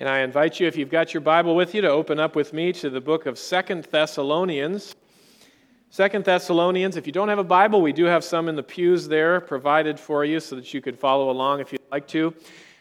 And I invite you, if you've got your Bible with you, to open up with me to the book of 2 Thessalonians. 2 Thessalonians, if you don't have a Bible, we do have some in the pews there provided for you so that you could follow along if you'd like to.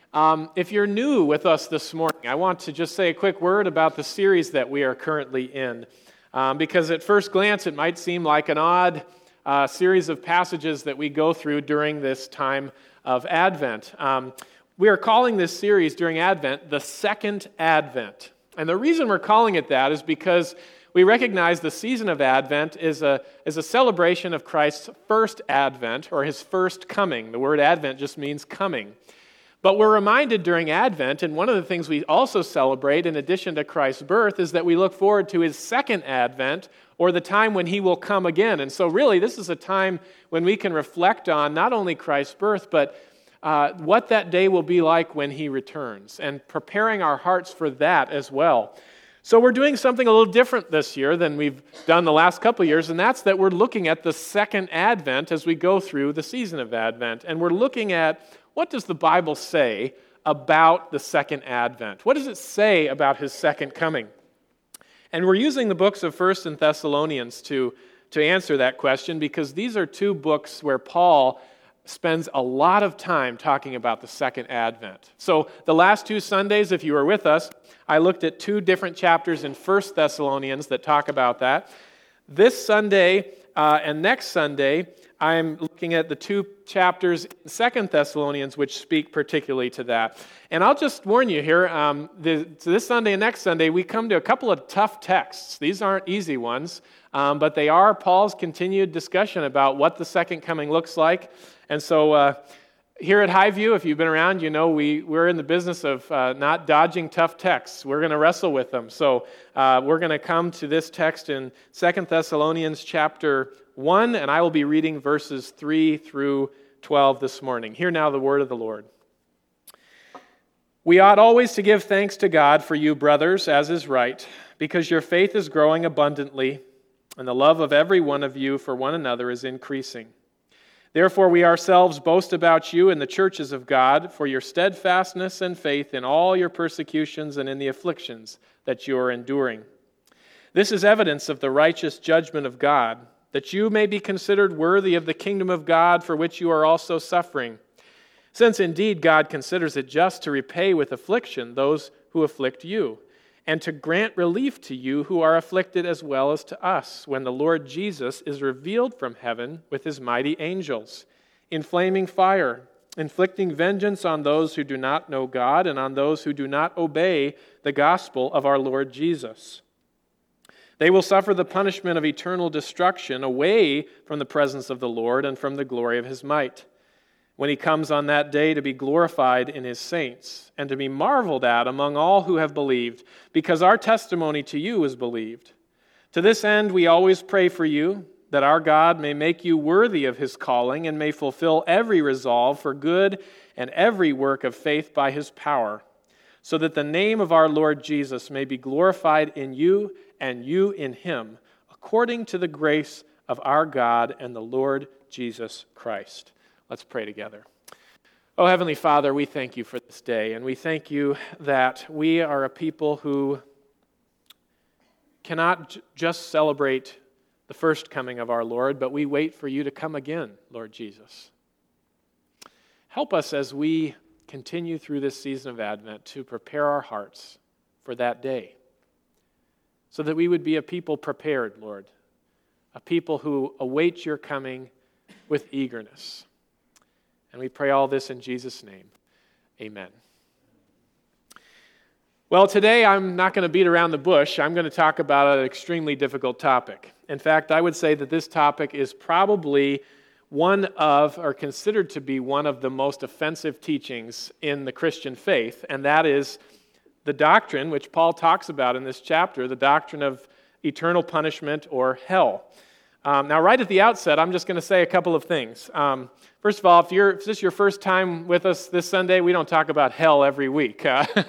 If you're new with us this morning, I want to just say a quick word about the series that we are currently in. Because at first glance, it might seem like an odd series of passages that we go through during this time of Advent. We are calling this series during Advent the Second Advent. And the reason we're calling it that is because we recognize the season of Advent is a celebration of Christ's first Advent, or his first coming. The word Advent just means coming. But we're reminded during Advent, and one of the things we also celebrate in addition to Christ's birth is that we look forward to his second Advent, or the time when he will come again. And so really, this is a time when we can reflect on not only Christ's birth, but what that day will be like when he returns, and preparing our hearts for that as well. So we're doing something a little different this year than we've done the last couple of years, and that's that we're looking at the second Advent as we go through the season of Advent. And we're looking at, what does the Bible say about the second Advent? What does it say about his second coming? And we're using the books of 1 and Thessalonians to answer that question, because these are two books where Paul spends a lot of time talking about the second Advent. So the last two Sundays, if you were with us, I looked at two different chapters in 1 Thessalonians that talk about that. This Sunday and next Sunday, I'm looking at the two chapters in 2 Thessalonians which speak particularly to that. And I'll just warn you here, this Sunday and next Sunday, we come to a couple of tough texts. These aren't easy ones, but they are Paul's continued discussion about what the second coming looks like. And so here at Highview, if you've been around, you know we're in the business of not dodging tough texts. We're going to wrestle with them. So we're going to come to this text in 2 Thessalonians chapter 1, and I will be reading verses 3 through 12 this morning. Hear now the word of the Lord. We ought always to give thanks to God for you, brothers, as is right, because your faith is growing abundantly, and the love of every one of you for one another is increasing. Therefore, we ourselves boast about you in the churches of God for your steadfastness and faith in all your persecutions and in the afflictions that you are enduring. This is evidence of the righteous judgment of God, that you may be considered worthy of the kingdom of God for which you are also suffering. Since indeed God considers it just to repay with affliction those who afflict you, and to grant relief to you who are afflicted as well as to us, when the Lord Jesus is revealed from heaven with his mighty angels, in flaming fire, inflicting vengeance on those who do not know God and on those who do not obey the gospel of our Lord Jesus. They will suffer the punishment of eternal destruction away from the presence of the Lord and from the glory of his might, when he comes on that day to be glorified in his saints and to be marveled at among all who have believed, because our testimony to you is believed. To this end we always pray for you, that our God may make you worthy of his calling and may fulfill every resolve for good and every work of faith by his power, so that the name of our Lord Jesus may be glorified in you and you in him, according to the grace of our God and the Lord Jesus Christ. Let's pray together. Oh, Heavenly Father, we thank you for this day, and we thank you that we are a people who cannot just celebrate the first coming of our Lord, but we wait for you to come again, Lord Jesus. Help us as we continue through this season of Advent to prepare our hearts for that day, so that we would be a people prepared, Lord, a people who await your coming with eagerness. And we pray all this in Jesus' name. Amen. Well, today I'm not going to beat around the bush. I'm going to talk about an extremely difficult topic. In fact, I would say that this topic is probably one of, or considered to be one of the most offensive teachings in the Christian faith, and that is the doctrine, which Paul talks about in this chapter, the doctrine of eternal punishment or hell. Now, right at the outset, I'm just going to say a couple of things. First of all, if this is your first time with us this Sunday, we don't talk about hell every week.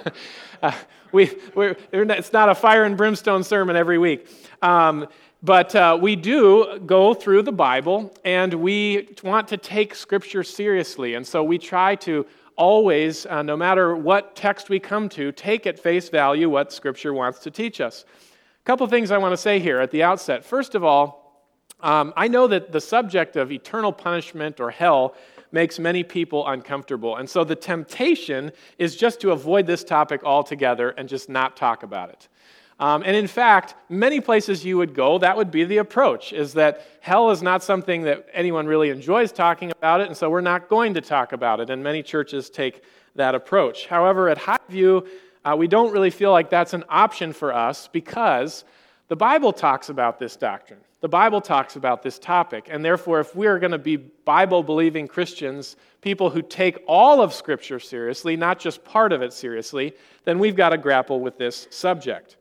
It's not a fire and brimstone sermon every week. But we do go through the Bible, and we want to take Scripture seriously. And so we try to always, no matter what text we come to, take at face value what Scripture wants to teach us. A couple things I want to say here at the outset. First of all, I know that the subject of eternal punishment or hell makes many people uncomfortable. And so the temptation is just to avoid this topic altogether and just not talk about it. And in fact, many places you would go, that would be the approach, is that hell is not something that anyone really enjoys talking about it, and so we're not going to talk about it. And many churches take that approach. However, at Highview, we don't really feel like that's an option for us because the Bible talks about this doctrine. The Bible talks about this topic, and therefore, if we're going to be Bible-believing Christians, people who take all of Scripture seriously, not just part of it seriously, then we've got to grapple with this subject.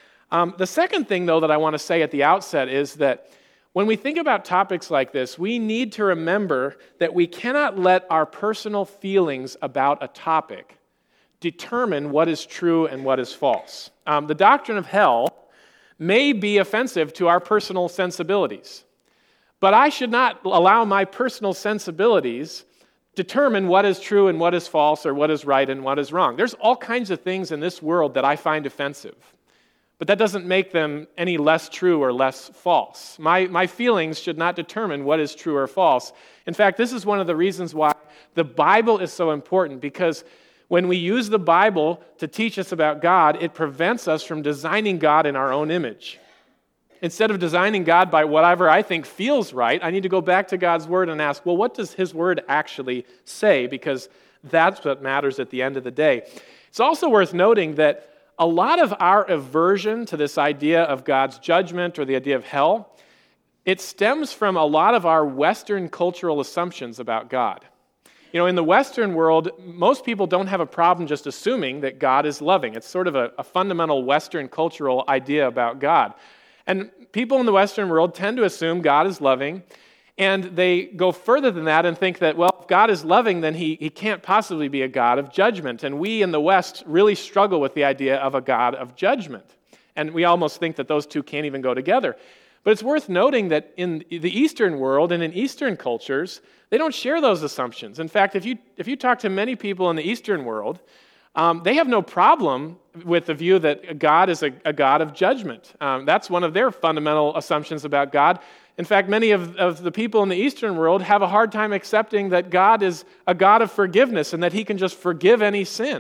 The second thing, though, that I want to say at the outset is that when we think about topics like this, we need to remember that we cannot let our personal feelings about a topic determine what is true and what is false. The doctrine of hell may be offensive to our personal sensibilities, but I should not allow my personal sensibilities determine what is true and what is false or what is right and what is wrong. There's all kinds of things in this world that I find offensive, but that doesn't make them any less true or less false. My feelings should not determine what is true or false. In fact, this is one of the reasons why the Bible is so important, because when we use the Bible to teach us about God, it prevents us from designing God in our own image. Instead of designing God by whatever I think feels right, I need to go back to God's Word and ask, well, what does His Word actually say? Because that's what matters at the end of the day. It's also worth noting that a lot of our aversion to this idea of God's judgment or the idea of hell, it stems from a lot of our Western cultural assumptions about God. You know, in the Western world, most people don't have a problem just assuming that God is loving. It's sort of a fundamental Western cultural idea about God. And people in the Western world tend to assume God is loving, and they go further than that and think that, well, if God is loving, then he can't possibly be a God of judgment. And we in the West really struggle with the idea of a God of judgment. And we almost think that those two can't even go together. But it's worth noting that in the Eastern world and in Eastern cultures, they don't share those assumptions. In fact, if you talk to many people in the Eastern world, they have no problem with the view that God is a God of judgment. That's one of their fundamental assumptions about God. In fact, many of the people in the Eastern world have a hard time accepting that God is a God of forgiveness and that He can just forgive any sin.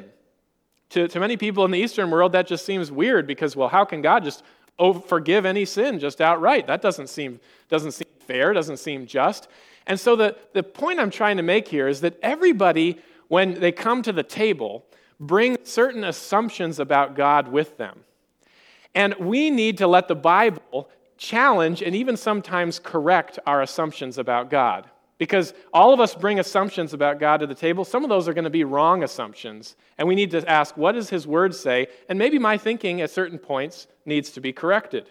To many people in the Eastern world, that just seems weird because, well, how can God just forgive any sin just outright? That doesn't seem fair, doesn't seem just. And so the point I'm trying to make here is that everybody, when they come to the table, bring certain assumptions about God with them. And we need to let the Bible challenge and even sometimes correct our assumptions about God. Because all of us bring assumptions about God to the table. Some of those are going to be wrong assumptions. And we need to ask, what does His Word say? And maybe my thinking at certain points needs to be corrected.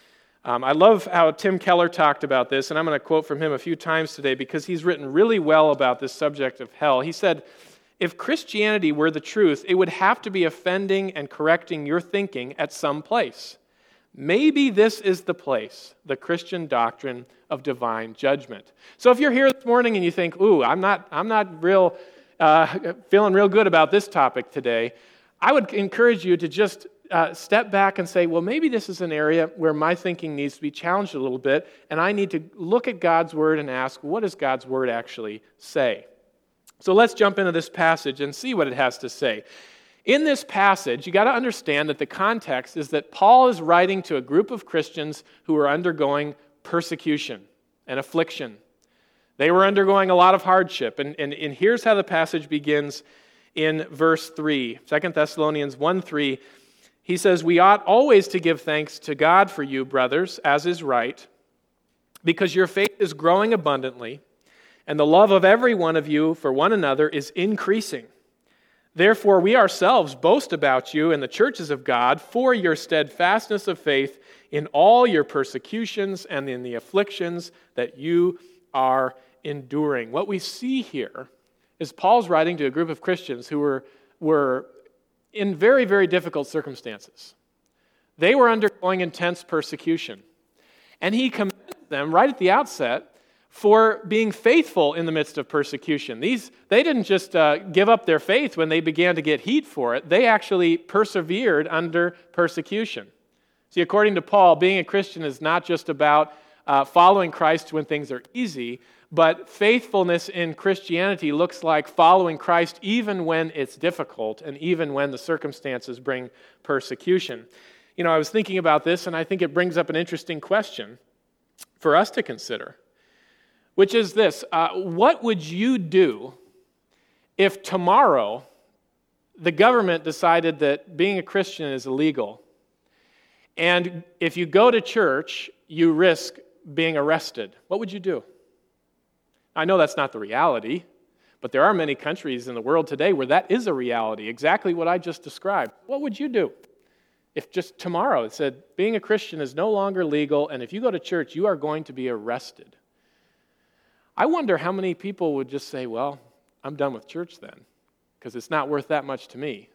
I love how Tim Keller talked about this, and I'm going to quote from him a few times today because he's written really well about this subject of hell. He said, "If Christianity were the truth, it would have to be offending and correcting your thinking at some place. Maybe this is the place, the Christian doctrine of divine judgment." So if you're here this morning and you think, "Ooh, I'm not real feeling real good about this topic today," I would encourage you to just step back and say, well, maybe this is an area where my thinking needs to be challenged a little bit, and I need to look at God's Word and ask, what does God's Word actually say? So let's jump into this passage and see what it has to say. In this passage, you got to understand that the context is that Paul is writing to a group of Christians who are undergoing persecution and affliction. They were undergoing a lot of hardship, and here's how the passage begins in verse 3, 2 Thessalonians 1:3. He says, "We ought always to give thanks to God for you, brothers, as is right, because your faith is growing abundantly, and the love of every one of you for one another is increasing. Therefore, we ourselves boast about you in the churches of God for your steadfastness of faith in all your persecutions and in the afflictions that you are enduring." What we see here is Paul's writing to a group of Christians who were in very, very difficult circumstances. They were undergoing intense persecution. And he commends them right at the outset for being faithful in the midst of persecution. They didn't just give up their faith when they began to get heat for it. They actually persevered under persecution. See, according to Paul, being a Christian is not just about following Christ when things are easy, but faithfulness in Christianity looks like following Christ even when it's difficult and even when the circumstances bring persecution. I was thinking about this, and I think it brings up an interesting question for us to consider, which is this. What would you do if tomorrow the government decided that being a Christian is illegal, and if you go to church, you risk being arrested? What would you do? I know that's not the reality, but there are many countries in the world today where that is a reality, exactly what I just described. What would you do if just tomorrow it said being a Christian is no longer legal, and if you go to church, you are going to be arrested? I wonder how many people would just say, well, I'm done with church then, because it's not worth that much to me.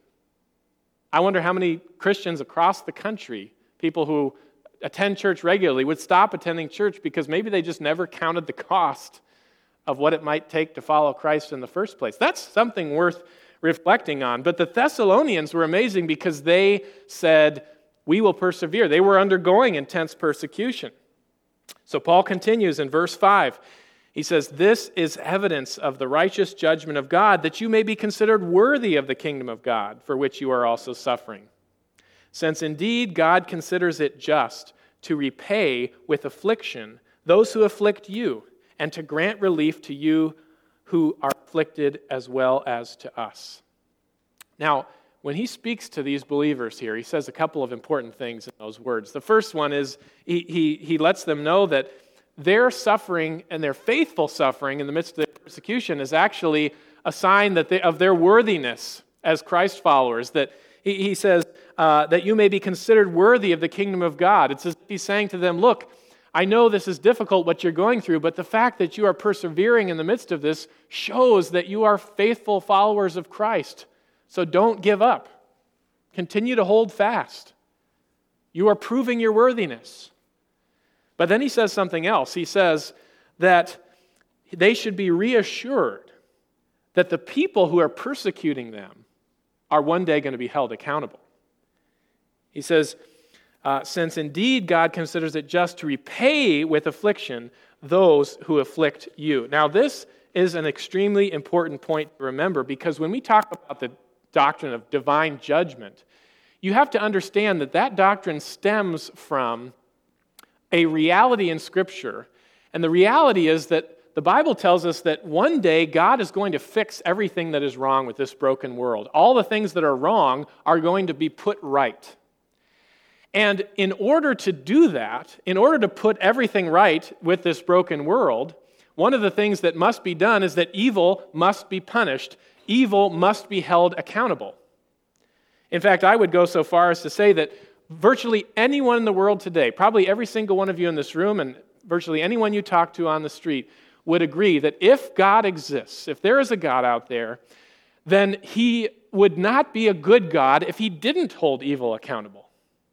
I wonder how many Christians across the country, people who attend church regularly, would stop attending church because maybe they just never counted the cost of what it might take to follow Christ in the first place. That's something worth reflecting on. But the Thessalonians were amazing because they said, we will persevere. They were undergoing intense persecution. So Paul continues in verse 5. He says, this is evidence of the righteous judgment of God, that you may be considered worthy of the kingdom of God, for which you are also suffering. Since indeed God considers it just to repay with affliction those who afflict you, and to grant relief to you who are afflicted as well as to us. Now, when he speaks to these believers here, he says a couple of important things in those words. The first one is he lets them know that their suffering and their faithful suffering in the midst of their persecution is actually a sign of their worthiness as Christ followers. That he says that you may be considered worthy of the kingdom of God. It's as if he's saying to them, look, I know this is difficult what you're going through, but the fact that you are persevering in the midst of this shows that you are faithful followers of Christ. So don't give up. Continue to hold fast. You are proving your worthiness. But then he says something else. He says that they should be reassured that the people who are persecuting them are one day going to be held accountable. He says, since indeed God considers it just to repay with affliction those who afflict you. Now, this is an extremely important point to remember, because when we talk about the doctrine of divine judgment, you have to understand that doctrine stems from a reality in Scripture. And the reality is that the Bible tells us that one day God is going to fix everything that is wrong with this broken world. All the things that are wrong are going to be put right. And in order to do that, in order to put everything right with this broken world, one of the things that must be done is that evil must be punished. Evil must be held accountable. In fact, I would go so far as to say that virtually anyone in the world today, probably every single one of you in this room and virtually anyone you talk to on the street, would agree that if God exists, if there is a God out there, then he would not be a good God if he didn't hold evil accountable.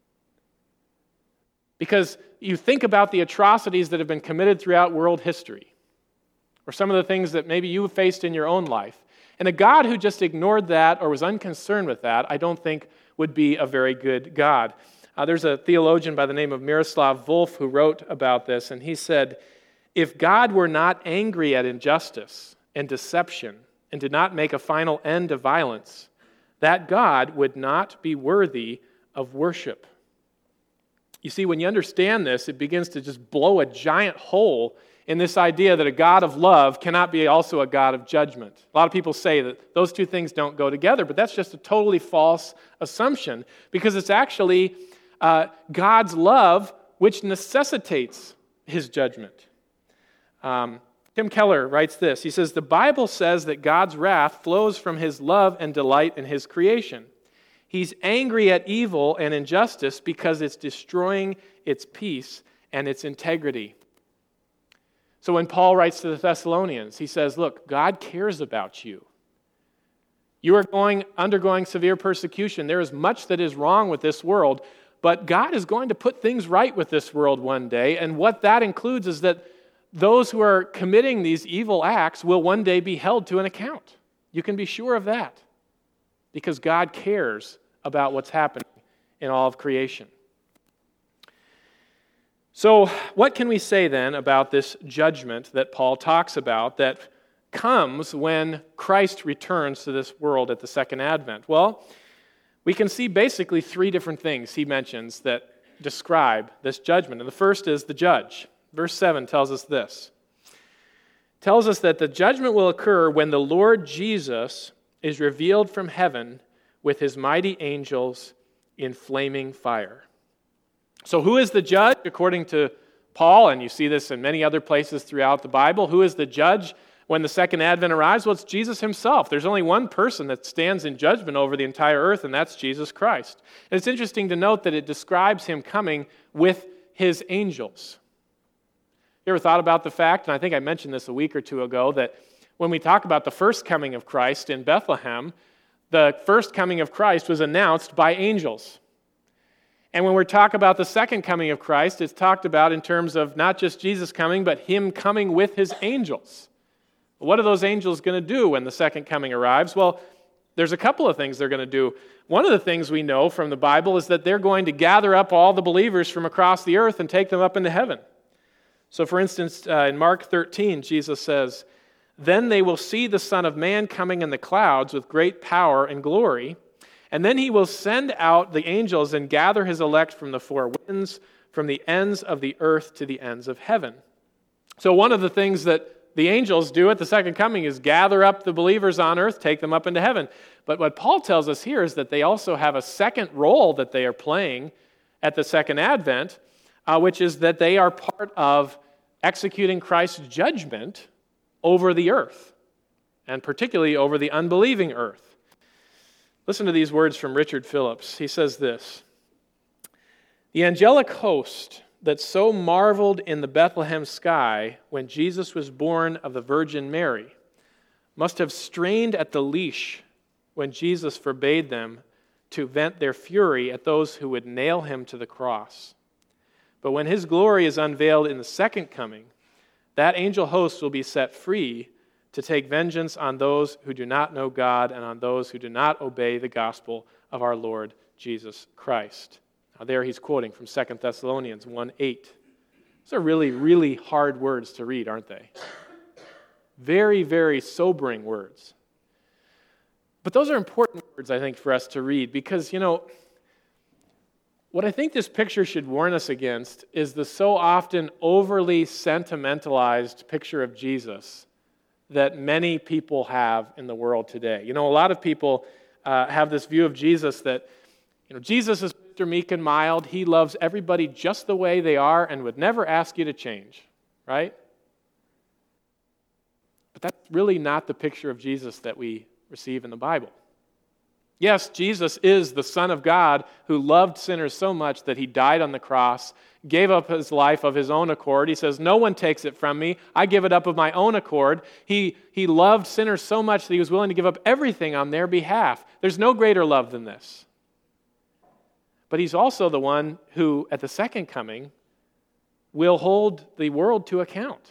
Because you think about the atrocities that have been committed throughout world history, or some of the things that maybe you faced in your own life. And a God who just ignored that or was unconcerned with that, I don't think would be a very good God. There's a theologian by the name of Miroslav Volf who wrote about this, and he said, if God were not angry at injustice and deception and did not make a final end of violence, that God would not be worthy of worship. You see, when you understand this, it begins to just blow a giant hole in this idea that a God of love cannot be also a God of judgment. A lot of people say that those two things don't go together, but that's just a totally false assumption, because it's actually God's love which necessitates his judgment. Tim Keller writes this. He says, the Bible says that God's wrath flows from his love and delight in his creation. He's angry at evil and injustice because it's destroying its peace and its integrity. So when Paul writes to the Thessalonians, he says, look, God cares about you. You are undergoing severe persecution. There is much that is wrong with this world, but God is going to put things right with this world one day, and what that includes is that those who are committing these evil acts will one day be held to an account. You can be sure of that, because God cares about what's happening in all of creation. So, what can we say then about this judgment that Paul talks about that comes when Christ returns to this world at the second advent? Well, we can see basically three different things he mentions that describe this judgment. And the first is the judge. Verse 7 tells us this. It tells us that the judgment will occur when the Lord Jesus is revealed from heaven with his mighty angels in flaming fire. So who is the judge according to Paul? And you see this in many other places throughout the Bible. Who is the judge when the second advent arrives? Well, it's Jesus himself. There's only one person that stands in judgment over the entire earth, and that's Jesus Christ. And it's interesting to note that it describes him coming with his angels. You ever thought about the fact, and I think I mentioned this a week or two ago, that when we talk about the first coming of Christ in Bethlehem, the first coming of Christ was announced by angels. And when we talk about the second coming of Christ, it's talked about in terms of not just Jesus coming, but him coming with his angels. What are those angels going to do when the second coming arrives? Well, there's a couple of things they're going to do. One of the things we know from the Bible is that they're going to gather up all the believers from across the earth and take them up into heaven. So, for instance, in Mark 13, Jesus says, "Then they will see the Son of Man coming in the clouds with great power and glory. And then he will send out the angels and gather his elect from the four winds, from the ends of the earth to the ends of heaven." So one of the things that the angels do at the second coming is gather up the believers on earth, take them up into heaven. But what Paul tells us here is that they also have a second role that they are playing at the second advent, which is that they are part of executing Christ's judgment over the earth, and particularly over the unbelieving earth. Listen to these words from Richard Phillips. He says this: "The angelic host that so marveled in the Bethlehem sky when Jesus was born of the Virgin Mary must have strained at the leash when Jesus forbade them to vent their fury at those who would nail him to the cross. But when his glory is unveiled in the second coming, that angel host will be set free to take vengeance on those who do not know God and on those who do not obey the gospel of our Lord Jesus Christ." Now there he's quoting from 2 Thessalonians 1:8. Those are really, really hard words to read, aren't they? Very, very sobering words. But those are important words, I think, for us to read because, what I think this picture should warn us against is the so often overly sentimentalized picture of Jesus that many people have in the world today. A lot of people have this view of Jesus that, Jesus is Mr. Meek and mild. He loves everybody just the way they are and would never ask you to change, right? But that's really not the picture of Jesus that we receive in the Bible. Yes, Jesus is the Son of God who loved sinners so much that he died on the cross, gave up his life of his own accord. He says, "No one takes it from me. I give it up of my own accord." He loved sinners so much that he was willing to give up everything on their behalf. There's no greater love than this. But he's also the one who, at the second coming, will hold the world to account.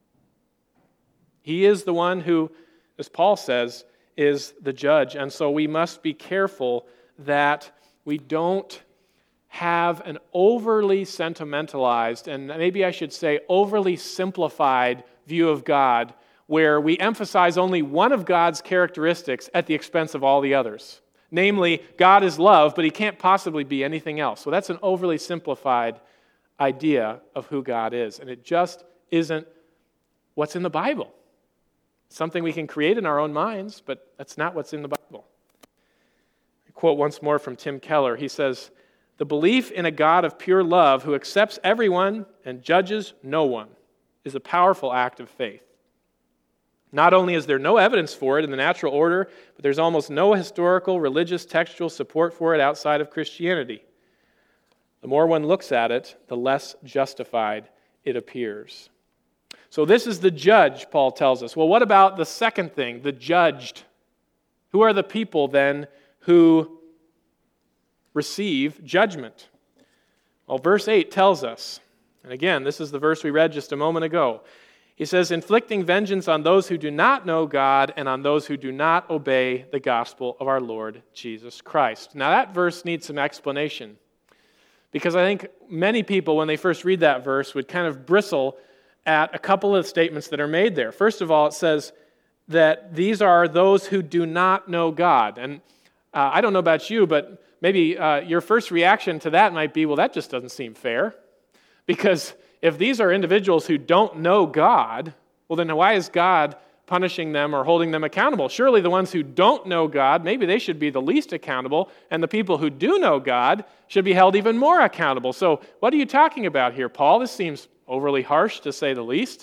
He is the one who, as Paul says, is the judge. And so we must be careful that we don't have an overly sentimentalized, and maybe I should say overly simplified view of God, where we emphasize only one of God's characteristics at the expense of all the others. Namely, God is love, but he can't possibly be anything else. So that's an overly simplified idea of who God is. And it just isn't what's in the Bible. Something we can create in our own minds, but that's not what's in the Bible. I quote once more from Tim Keller. He says, "The belief in a God of pure love who accepts everyone and judges no one is a powerful act of faith. Not only is there no evidence for it in the natural order, but there's almost no historical, religious, textual support for it outside of Christianity. The more one looks at it, the less justified it appears." So this is the judge, Paul tells us. Well, what about the second thing, the judged? Who are the people then who receive judgment? Well, verse 8 tells us, and again, this is the verse we read just a moment ago. He says, inflicting vengeance on those who do not know God and on those who do not obey the gospel of our Lord Jesus Christ. Now that verse needs some explanation, because I think many people, when they first read that verse, would kind of bristle at a couple of statements that are made there. First of all, it says that these are those who do not know God. And I don't know about you, but maybe your first reaction to that might be, well, that just doesn't seem fair. Because if these are individuals who don't know God, well, then why is God punishing them or holding them accountable? Surely the ones who don't know God, maybe they should be the least accountable, and the people who do know God should be held even more accountable. So what are you talking about here, Paul? This seems overly harsh, to say the least.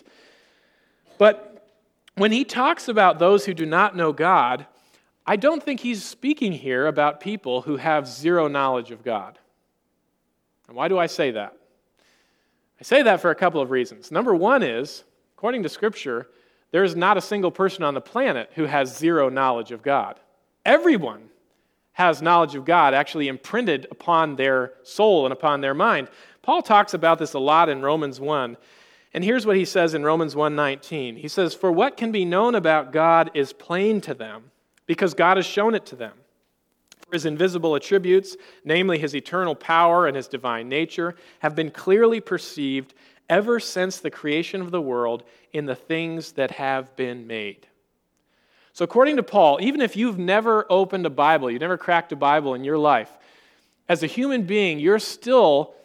But when he talks about those who do not know God, I don't think he's speaking here about people who have zero knowledge of God. And why do I say that? I say that for a couple of reasons. Number one is, according to Scripture, there is not a single person on the planet who has zero knowledge of God. Everyone has knowledge of God actually imprinted upon their soul and upon their mind. Paul talks about this a lot in Romans 1. And here's what he says in Romans 1:19. He says, "For what can be known about God is plain to them, because God has shown it to them. For his invisible attributes, namely his eternal power and his divine nature, have been clearly perceived ever since the creation of the world in the things that have been made." So according to Paul, even if you've never opened a Bible, you've never cracked a Bible in your life, as a human being, you're still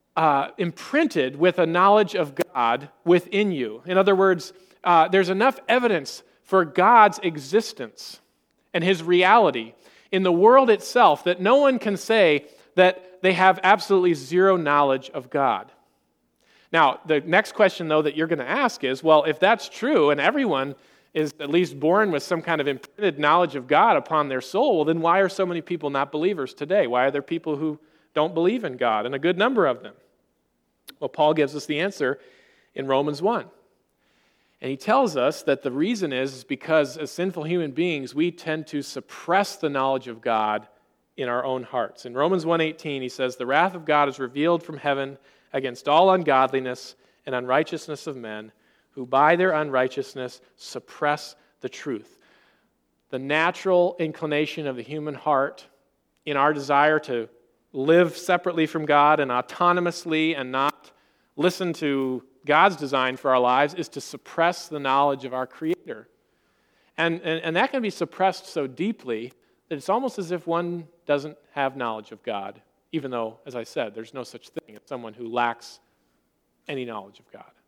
imprinted with a knowledge of God within you. In other words, there's enough evidence for God's existence and his reality in the world itself that no one can say that they have absolutely zero knowledge of God. Now, the next question, though, that you're going to ask is, well, if that's true and everyone is at least born with some kind of imprinted knowledge of God upon their soul, well, then why are so many people not believers today? Why are there people who don't believe in God, and a good number of them? Well, Paul gives us the answer in Romans 1. And he tells us that the reason is because as sinful human beings, we tend to suppress the knowledge of God in our own hearts. In Romans 1:18, he says, "The wrath of God is revealed from heaven against all ungodliness and unrighteousness of men, who by their unrighteousness suppress the truth." The natural inclination of the human heart in our desire to live separately from God and autonomously and not listen to God's design for our lives is to suppress the knowledge of our Creator. And that can be suppressed so deeply that it's almost as if one doesn't have knowledge of God, even though, as I said, there's no such thing as someone who lacks any knowledge of God.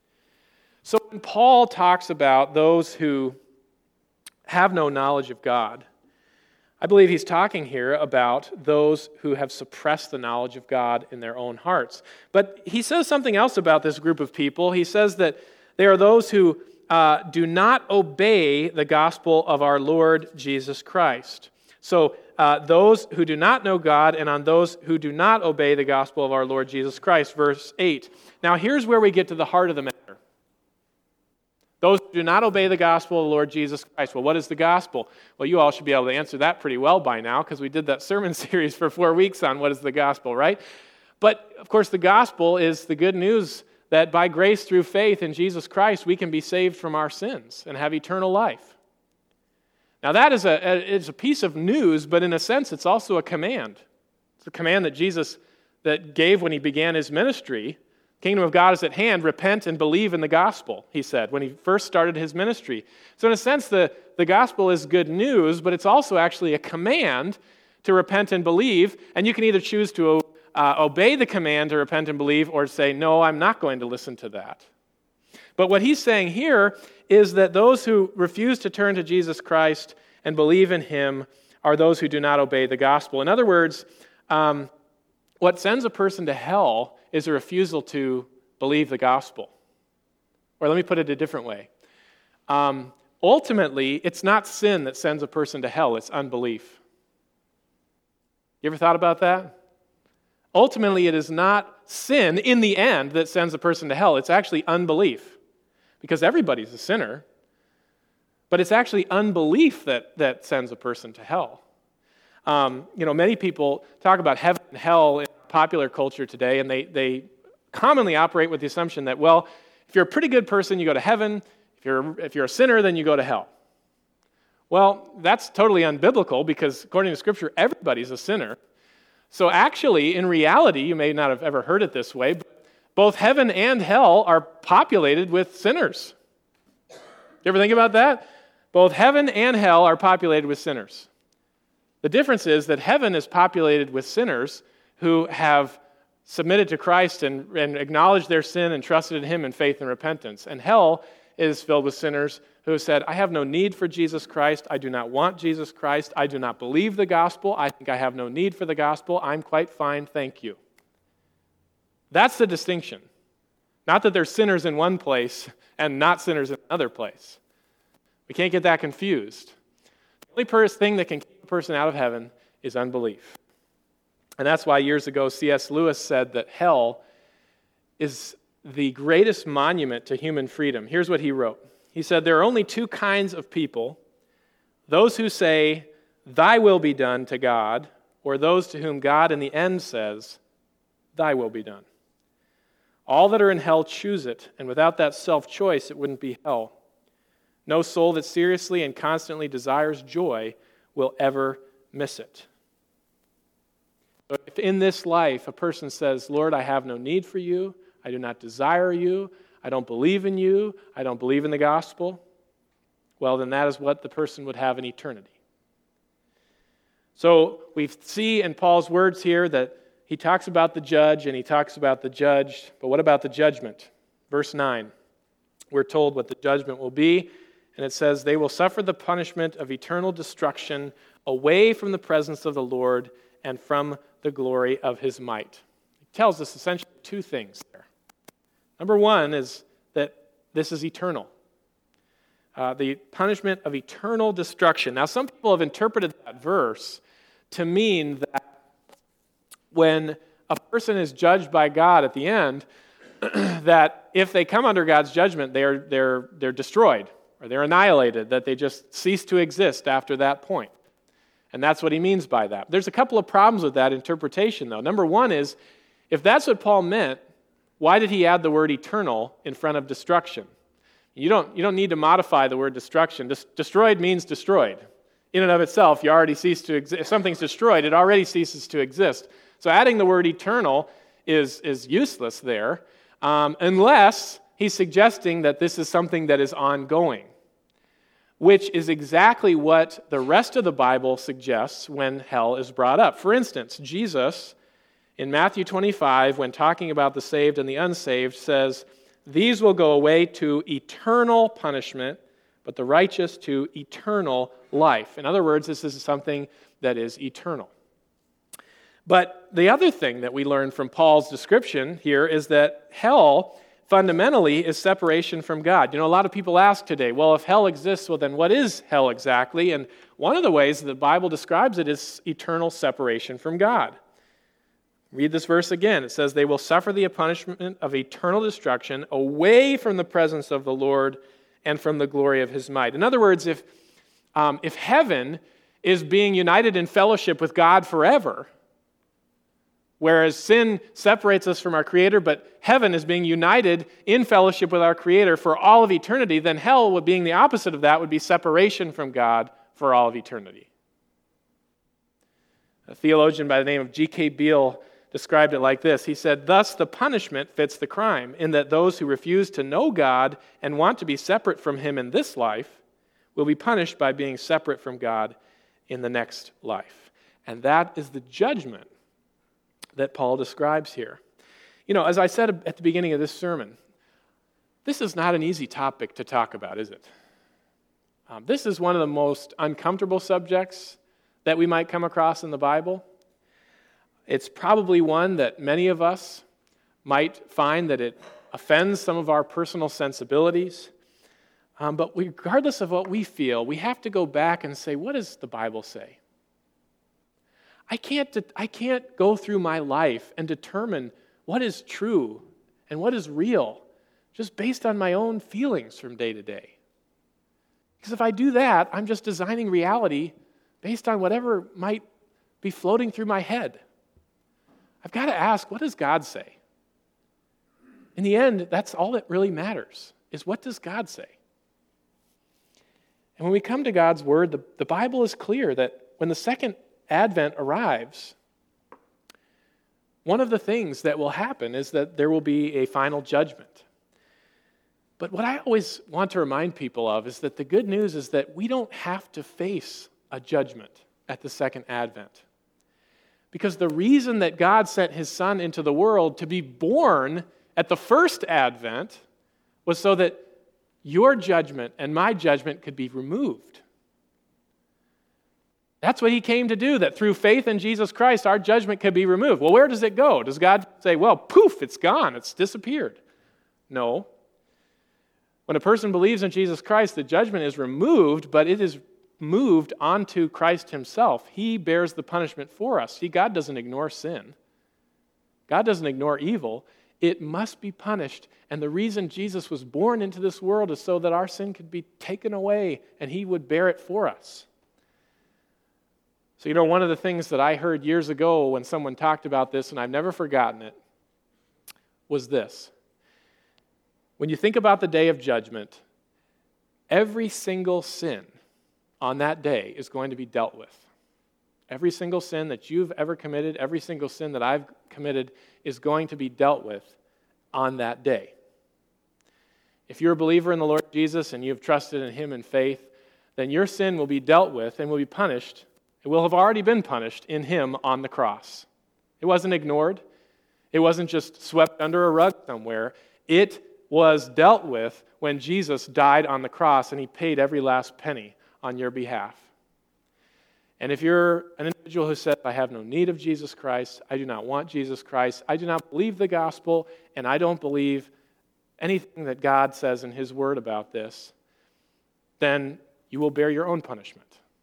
So when Paul talks about those who have no knowledge of God, I believe he's talking here about those who have suppressed the knowledge of God in their own hearts. But he says something else about this group of people. He says that they are those who do not obey the gospel of our Lord Jesus Christ. So those who do not know God and on those who do not obey the gospel of our Lord Jesus Christ, verse 8. Now here's where we get to the heart of the matter. Those who do not obey the gospel of the Lord Jesus Christ. Well, what is the gospel? Well, you all should be able to answer that pretty well by now because we did that sermon series for 4 weeks on what is the gospel, right? But, of course, the gospel is the good news that by grace through faith in Jesus Christ, we can be saved from our sins and have eternal life. Now, that is a piece of news, but in a sense, it's also a command. It's a command that Jesus that gave when he began his ministry. Kingdom of God is at hand. Repent and believe in the gospel, he said, when he first started his ministry. So in a sense, the gospel is good news, but it's also actually a command to repent and believe. And you can either choose to obey the command to repent and believe or say, no, I'm not going to listen to that. But what he's saying here is that those who refuse to turn to Jesus Christ and believe in him are those who do not obey the gospel. In other words, what sends a person to hell is a refusal to believe the gospel. Or let me put it a different way. Ultimately, it's not sin that sends a person to hell, it's unbelief. You ever thought about that? Ultimately, it is not sin in the end that sends a person to hell, it's actually unbelief. Because everybody's a sinner, but it's actually unbelief that sends a person to hell. Many people talk about heaven and hell in popular culture today, and they commonly operate with the assumption that, well, if you're a pretty good person, you go to heaven. If you're a sinner, then you go to hell. Well, that's totally unbiblical because according to Scripture, everybody's a sinner. So actually, in reality, you may not have ever heard it this way, but both heaven and hell are populated with sinners. You ever think about that? Both heaven and hell are populated with sinners. The difference is that heaven is populated with sinners who have submitted to Christ and acknowledged their sin and trusted in Him in faith and repentance. And hell is filled with sinners who said, I have no need for Jesus Christ. I do not want Jesus Christ. I do not believe the gospel. I think I have no need for the gospel. I'm quite fine, thank you. That's the distinction. Not that there's sinners in one place and not sinners in another place. We can't get that confused. The only thing that can keep a person out of heaven is unbelief. And that's why years ago C.S. Lewis said that hell is the greatest monument to human freedom. Here's what he wrote. He said, there are only two kinds of people, those who say, thy will be done to God, or those to whom God in the end says, thy will be done. All that are in hell choose it, and without that self-choice, it wouldn't be hell. No soul that seriously and constantly desires joy will ever miss it. So if in this life a person says, Lord, I have no need for you, I do not desire you, I don't believe in you, I don't believe in the gospel, well, then that is what the person would have in eternity. So we see in Paul's words here that he talks about the judge and he talks about the judged, but what about the judgment? Verse 9, we're told what the judgment will be, and it says, they will suffer the punishment of eternal destruction away from the presence of the Lord and from the glory of His might. It tells us essentially two things there. Number one is that this is eternal. The punishment of eternal destruction. Now, some people have interpreted that verse to mean that when a person is judged by God at the end, that if they come under God's judgment, they're destroyed or they're annihilated, that they just cease to exist after that point. And that's what he means by that. There's a couple of problems with that interpretation, though. Number one is, if that's what Paul meant, why did he add the word eternal in front of destruction? You don't need to modify the word destruction. Destroyed means destroyed. In and of itself, you already cease to exist. If something's destroyed, it already ceases to exist. So adding the word eternal is useless there, unless he's suggesting that this is something that is ongoing, which is exactly what the rest of the Bible suggests when hell is brought up. For instance, Jesus, in Matthew 25, when talking about the saved and the unsaved, says, these will go away to eternal punishment, but the righteous to eternal life. In other words, this is something that is eternal. But the other thing that we learn from Paul's description here is that hell fundamentally is separation from God. You know, a lot of people ask today, well, if hell exists, well, then what is hell exactly? And one of the ways the Bible describes it is eternal separation from God. Read this verse again. It says, they will suffer the punishment of eternal destruction away from the presence of the Lord and from the glory of His might. In other words, if heaven is being united in fellowship with God forever, whereas sin separates us from our Creator, but heaven is being united in fellowship with our Creator for all of eternity, then hell, being the opposite of that, would be separation from God for all of eternity. A theologian by the name of G.K. Beale described it like this. He said, thus the punishment fits the crime, in that those who refuse to know God and want to be separate from Him in this life will be punished by being separate from God in the next life. And that is the judgment that Paul describes here. You know, as I said at the beginning of this sermon, this is not an easy topic to talk about, is it? This is one of the most uncomfortable subjects that we might come across in the Bible. It's probably one that many of us might find that it offends some of our personal sensibilities. But regardless of what we feel, we have to go back and say, what does the Bible say? I can't go through my life and determine what is true and what is real just based on my own feelings from day to day. Because if I do that, I'm just designing reality based on whatever might be floating through my head. I've got to ask, what does God say? In the end, that's all that really matters, is what does God say? And when we come to God's word, the Bible is clear that when the second advent arrives, one of the things that will happen is that there will be a final judgment. But what I always want to remind people of is that the good news is that we don't have to face a judgment at the second advent. Because the reason that God sent his Son into the world to be born at the first advent was so that your judgment and my judgment could be removed. That's what he came to do, that through faith in Jesus Christ, our judgment could be removed. Well, where does it go? Does God say, well, poof, it's gone, it's disappeared? No. When a person believes in Jesus Christ, the judgment is removed, but it is moved onto Christ himself. He bears the punishment for us. See, God doesn't ignore sin. God doesn't ignore evil. It must be punished. And the reason Jesus was born into this world is so that our sin could be taken away and he would bear it for us. So, one of the things that I heard years ago when someone talked about this, and I've never forgotten it, was this. When you think about the day of judgment, every single sin on that day is going to be dealt with. Every single sin that you've ever committed, every single sin that I've committed is going to be dealt with on that day. If you're a believer in the Lord Jesus and you've trusted in him in faith, then your sin will be dealt with and will be punished. It will have already been punished in him on the cross. It wasn't ignored. It wasn't just swept under a rug somewhere. It was dealt with when Jesus died on the cross and he paid every last penny on your behalf. And if you're an individual who says, I have no need of Jesus Christ, I do not want Jesus Christ, I do not believe the gospel, and I don't believe anything that God says in his word about this, then you will bear your own punishment.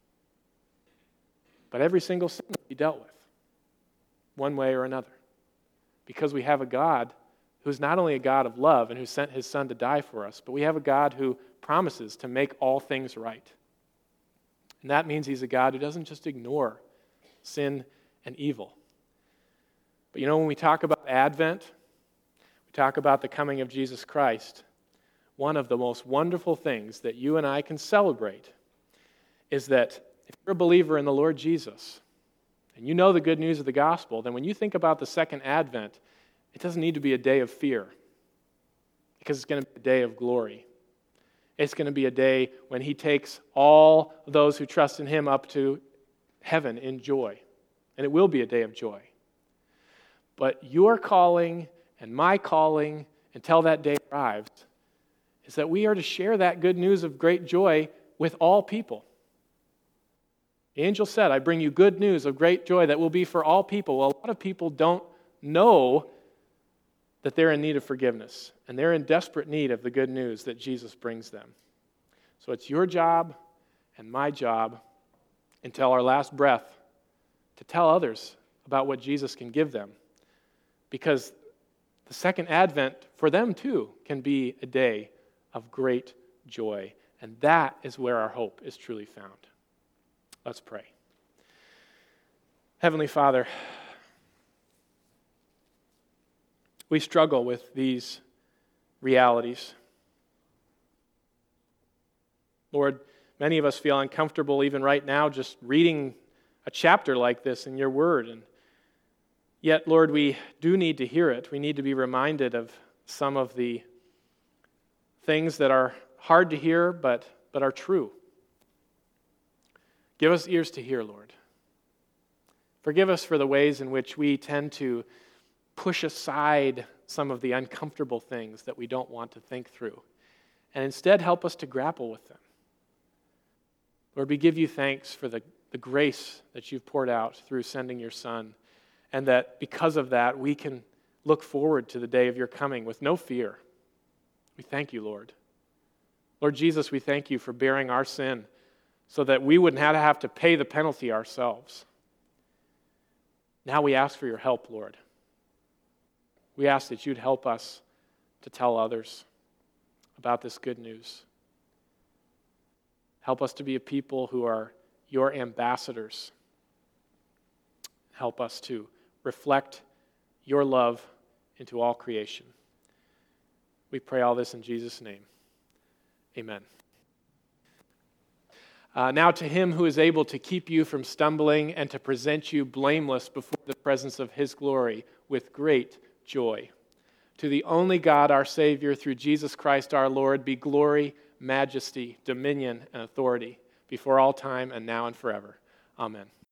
But every single sin will be dealt with, one way or another. Because we have a God who is not only a God of love and who sent his Son to die for us, but we have a God who promises to make all things right. And that means he's a God who doesn't just ignore sin and evil. But when we talk about Advent, we talk about the coming of Jesus Christ, one of the most wonderful things that you and I can celebrate is that if you're a believer in the Lord Jesus, and you know the good news of the gospel, then when you think about the second advent, it doesn't need to be a day of fear, because it's going to be a day of glory. It's going to be a day when he takes all those who trust in him up to heaven in joy. And it will be a day of joy. But your calling and my calling until that day arrives is that we are to share that good news of great joy with all people. The angel said, I bring you good news of great joy that will be for all people. Well, a lot of people don't know that they're in need of forgiveness, and they're in desperate need of the good news that Jesus brings them. So it's your job and my job until our last breath to tell others about what Jesus can give them, because the second advent for them too can be a day of great joy, and that is where our hope is truly found. Let's pray. Heavenly Father, we struggle with these realities. Lord, many of us feel uncomfortable even right now just reading a chapter like this in your word. And yet, Lord, we do need to hear it. We need to be reminded of some of the things that are hard to hear but are true. Give us ears to hear, Lord. Forgive us for the ways in which we tend to push aside some of the uncomfortable things that we don't want to think through, and instead help us to grapple with them. Lord, we give you thanks for the grace that you've poured out through sending your Son, and that because of that, we can look forward to the day of your coming with no fear. We thank you, Lord. Lord Jesus, we thank you for bearing our sin so that we wouldn't have to pay the penalty ourselves. Now we ask for your help, Lord. We ask that you'd help us to tell others about this good news. Help us to be a people who are your ambassadors. Help us to reflect your love into all creation. We pray all this in Jesus' name. Amen. Now to him who is able to keep you from stumbling and to present you blameless before the presence of his glory with great joy. To the only God, our Savior, through Jesus Christ our Lord, be glory, majesty, dominion, and authority before all time and now and forever. Amen.